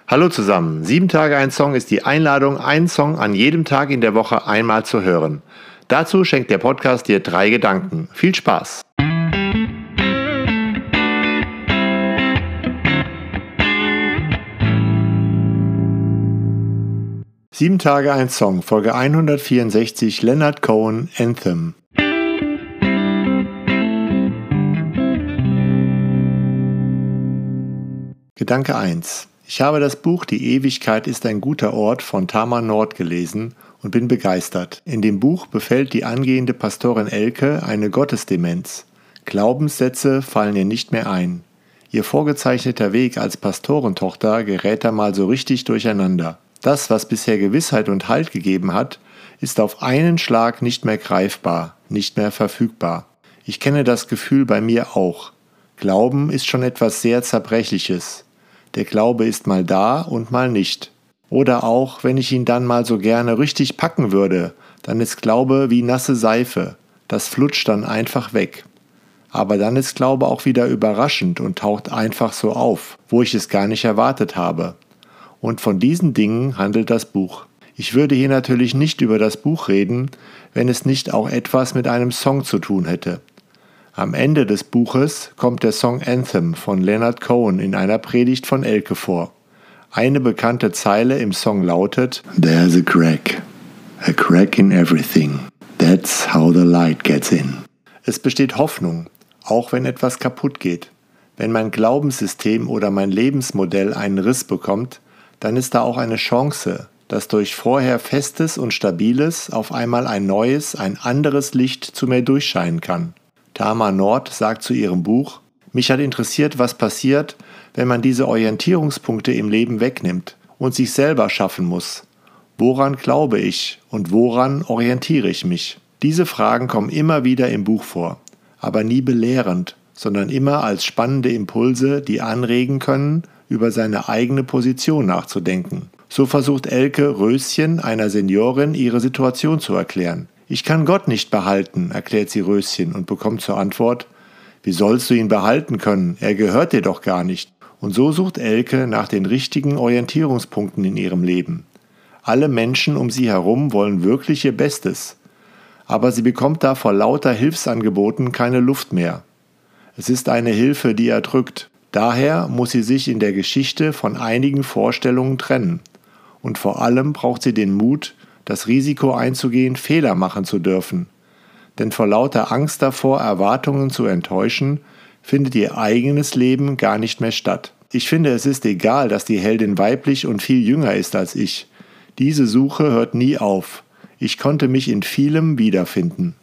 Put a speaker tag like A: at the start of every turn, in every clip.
A: Hallo zusammen, 7 Tage ein Song ist die Einladung, einen Song an jedem Tag in der Woche einmal zu hören. Dazu schenkt der Podcast dir 3 Gedanken. Viel Spaß! Sieben Tage ein Song, Folge 164, Leonard Cohen, Anthem. Gedanke 1. Ich habe das Buch Die Ewigkeit ist ein guter Ort von Tamar Nord gelesen und bin begeistert. In dem Buch befällt die angehende Pastorin Elke eine Gottesdemenz. Glaubenssätze fallen ihr nicht mehr ein. Ihr vorgezeichneter Weg als Pastorentochter gerät da mal so richtig durcheinander. Das, was bisher Gewissheit und Halt gegeben hat, ist auf einen Schlag nicht mehr greifbar, nicht mehr verfügbar. Ich kenne das Gefühl bei mir auch. Glauben ist schon etwas sehr Zerbrechliches. Der Glaube ist mal da und mal nicht. Oder auch, wenn ich ihn dann mal so gerne richtig packen würde, dann ist Glaube wie nasse Seife. Das flutscht dann einfach weg. Aber dann ist Glaube auch wieder überraschend und taucht einfach so auf, wo ich es gar nicht erwartet habe. Und von diesen Dingen handelt das Buch. Ich würde hier natürlich nicht über das Buch reden, wenn es nicht auch etwas mit einem Song zu tun hätte. Am Ende des Buches kommt der Song Anthem von Leonard Cohen in einer Predigt von Elke vor. Eine bekannte Zeile im Song lautet:
B: There's a crack in everything. That's how the light gets in.
A: Es besteht Hoffnung, auch wenn etwas kaputt geht. Wenn mein Glaubenssystem oder mein Lebensmodell einen Riss bekommt, dann ist da auch eine Chance, dass durch vorher Festes und Stabiles auf einmal ein neues, ein anderes Licht zu mir durchscheinen kann. Tamar Nord sagt zu ihrem Buch: Mich hat interessiert, was passiert, wenn man diese Orientierungspunkte im Leben wegnimmt und sich selber schaffen muss. Woran glaube ich und woran orientiere ich mich? Diese Fragen kommen immer wieder im Buch vor, aber nie belehrend, sondern immer als spannende Impulse, die anregen können, über seine eigene Position nachzudenken. So versucht Elke Röschen, einer Seniorin, ihre Situation zu erklären. Ich kann Gott nicht behalten, erklärt sie Röschen und bekommt zur Antwort: Wie sollst du ihn behalten können? Er gehört dir doch gar nicht. Und so sucht Elke nach den richtigen Orientierungspunkten in ihrem Leben. Alle Menschen um sie herum wollen wirklich ihr Bestes. Aber sie bekommt da vor lauter Hilfsangeboten keine Luft mehr. Es ist eine Hilfe, die erdrückt. Daher muss sie sich in der Geschichte von einigen Vorstellungen trennen. Und vor allem braucht sie den Mut, das Risiko einzugehen, Fehler machen zu dürfen. Denn vor lauter Angst davor, Erwartungen zu enttäuschen, findet ihr eigenes Leben gar nicht mehr statt. Ich finde, es ist egal, dass die Heldin weiblich und viel jünger ist als ich. Diese Suche hört nie auf. Ich konnte mich in vielem wiederfinden.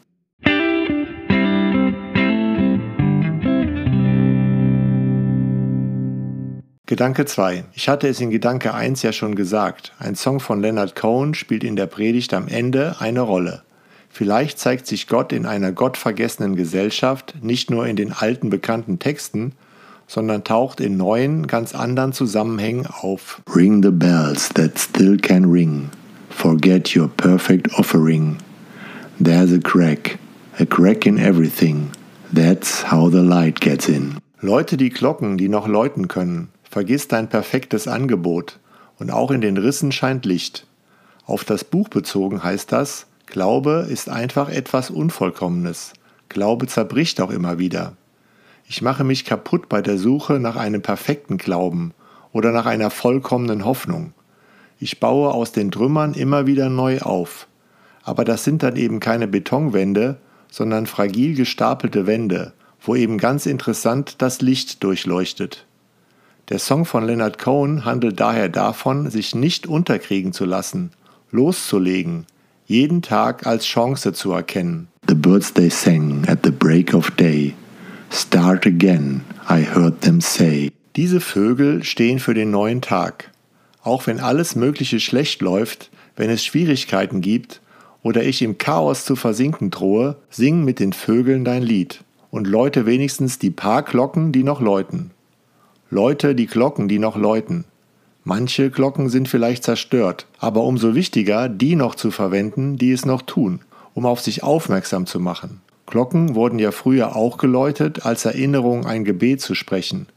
A: Gedanke 2. Ich hatte es in Gedanke 1 ja schon gesagt. Ein Song von Leonard Cohen spielt in der Predigt am Ende eine Rolle. Vielleicht zeigt sich Gott in einer gottvergessenen Gesellschaft nicht nur in den alten bekannten Texten, sondern taucht in neuen, ganz anderen Zusammenhängen auf.
B: Ring the bells that still can ring. Forget your perfect offering. There's a crack in everything. That's how the light gets in.
A: Läute die Glocken, die noch läuten können. Vergiss dein perfektes Angebot. Und auch in den Rissen scheint Licht. Auf das Buch bezogen heißt das: Glaube ist einfach etwas Unvollkommenes. Glaube zerbricht auch immer wieder. Ich mache mich kaputt bei der Suche nach einem perfekten Glauben oder nach einer vollkommenen Hoffnung. Ich baue aus den Trümmern immer wieder neu auf. Aber das sind dann eben keine Betonwände, sondern fragil gestapelte Wände, wo eben ganz interessant das Licht durchleuchtet. Der Song von Leonard Cohen handelt daher davon, sich nicht unterkriegen zu lassen, loszulegen, jeden Tag als Chance zu erkennen.
B: The birds they sang at the break of day. Start again, I heard them say.
A: Diese Vögel stehen für den neuen Tag. Auch wenn alles Mögliche schlecht läuft, wenn es Schwierigkeiten gibt oder ich im Chaos zu versinken drohe, sing mit den Vögeln dein Lied und läute wenigstens die paar Glocken, die noch läuten. Läute die Glocken, die noch läuten. Manche Glocken sind vielleicht zerstört, aber umso wichtiger, die noch zu verwenden, die es noch tun, um auf sich aufmerksam zu machen. Glocken wurden ja früher auch geläutet, als Erinnerung ein Gebet zu sprechen.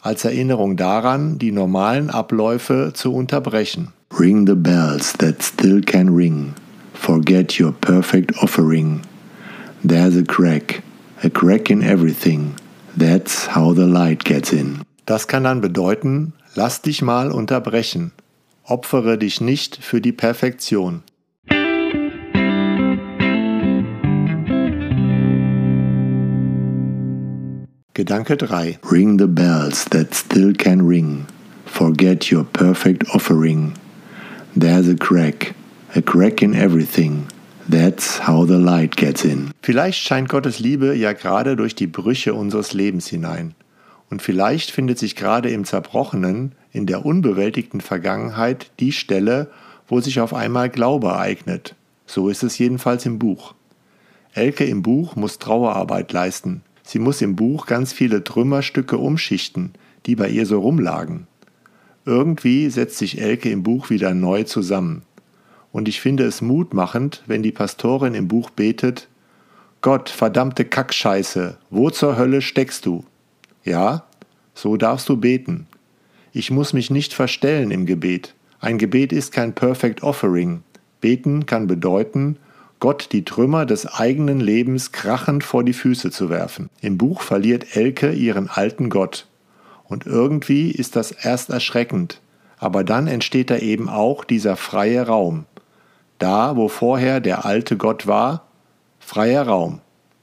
A: als Erinnerung daran, die normalen Abläufe zu unterbrechen.
B: Ring the bells that still can ring. Forget your perfect offering. There's a crack in everything. That's how the light gets in.
A: Das kann dann bedeuten, lass dich mal unterbrechen. Opfere dich nicht für die Perfektion. Gedanke 3.
B: Ring the bells that still can ring. Forget your perfect offering. There's a crack in everything. That's how the light gets in.
A: Vielleicht scheint Gottes Liebe ja gerade durch die Brüche unseres Lebens hinein. Und vielleicht findet sich gerade im Zerbrochenen, in der unbewältigten Vergangenheit die Stelle, wo sich auf einmal Glaube ereignet. So ist es jedenfalls im Buch. Elke im Buch muss Trauerarbeit leisten. Sie muss im Buch ganz viele Trümmerstücke umschichten, die bei ihr so rumlagen. Irgendwie setzt sich Elke im Buch wieder neu zusammen. Und ich finde es mutmachend, wenn die Pastorin im Buch betet: Gott, verdammte Kackscheiße, wo zur Hölle steckst du? Ja, so darfst du beten. Ich muss mich nicht verstellen im Gebet. Ein Gebet ist kein Perfect Offering. Beten kann bedeuten, Gott die Trümmer des eigenen Lebens krachend vor die Füße zu werfen. Im Buch verliert Elke ihren alten Gott. Und irgendwie ist das erst erschreckend, aber dann entsteht da eben auch dieser freie Raum. Da, wo vorher der alte Gott war, freier Raum.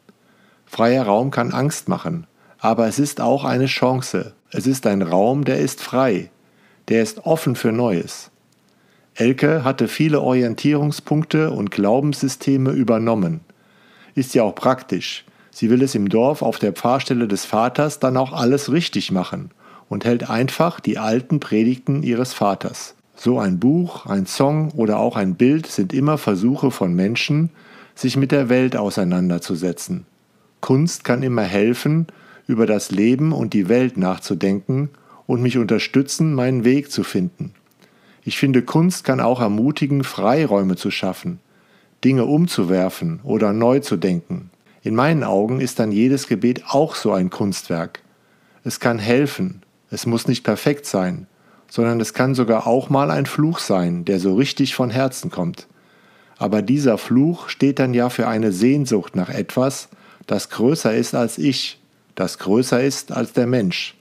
A: Freier Raum kann Angst machen, aber es ist auch eine Chance. Es ist ein Raum, der ist frei, der ist offen für Neues. Elke hatte viele Orientierungspunkte und Glaubenssysteme übernommen. Ist ja auch praktisch. Sie will es im Dorf auf der Pfarrstelle des Vaters dann auch alles richtig machen und hält einfach die alten Predigten ihres Vaters. So ein Buch, ein Song oder auch ein Bild sind immer Versuche von Menschen, sich mit der Welt auseinanderzusetzen. Kunst kann immer helfen, über das Leben und die Welt nachzudenken und mich unterstützen, meinen Weg zu finden. Ich finde, Kunst kann auch ermutigen, Freiräume zu schaffen, Dinge umzuwerfen oder neu zu denken. In meinen Augen ist dann jedes Gebet auch so ein Kunstwerk. Es kann helfen, es muss nicht perfekt sein, sondern es kann sogar auch mal ein Fluch sein, der so richtig von Herzen kommt. Aber dieser Fluch steht dann ja für eine Sehnsucht nach etwas, das größer ist als ich, das größer ist als der Mensch.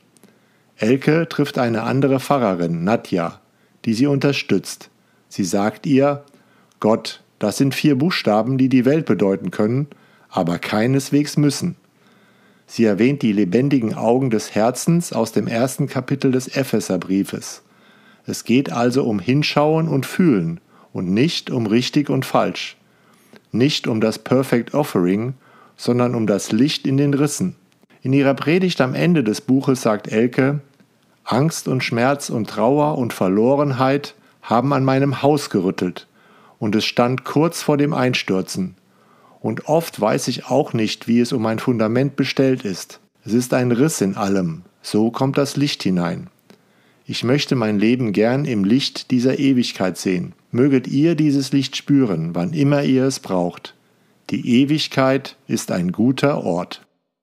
A: Elke trifft eine andere Pfarrerin, Nadja, die sie unterstützt. Sie sagt ihr: Gott, das sind 4 Buchstaben, die die Welt bedeuten können, aber keineswegs müssen. Sie erwähnt die lebendigen Augen des Herzens aus dem 1. Kapitel des Epheserbriefes. Es geht also um Hinschauen und Fühlen und nicht um richtig und falsch. Nicht um das Perfect Offering, sondern um das Licht in den Rissen. In ihrer Predigt am Ende des Buches sagt Elke: Angst und Schmerz und Trauer und Verlorenheit haben an meinem Haus gerüttelt und es stand kurz vor dem Einstürzen. Und oft weiß ich auch nicht, wie es um mein Fundament bestellt ist. Es ist ein Riss in allem, so kommt das Licht hinein. Ich möchte mein Leben gern im Licht dieser Ewigkeit sehen. Möget ihr dieses Licht spüren, wann immer ihr es braucht. Die Ewigkeit ist ein guter Ort.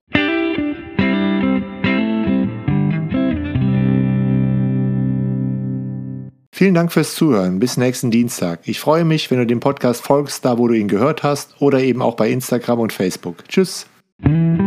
A: Vielen Dank fürs Zuhören. Bis nächsten Dienstag. Ich freue mich, wenn du dem Podcast folgst, da wo du ihn gehört hast, oder eben auch bei Instagram und Facebook. Tschüss.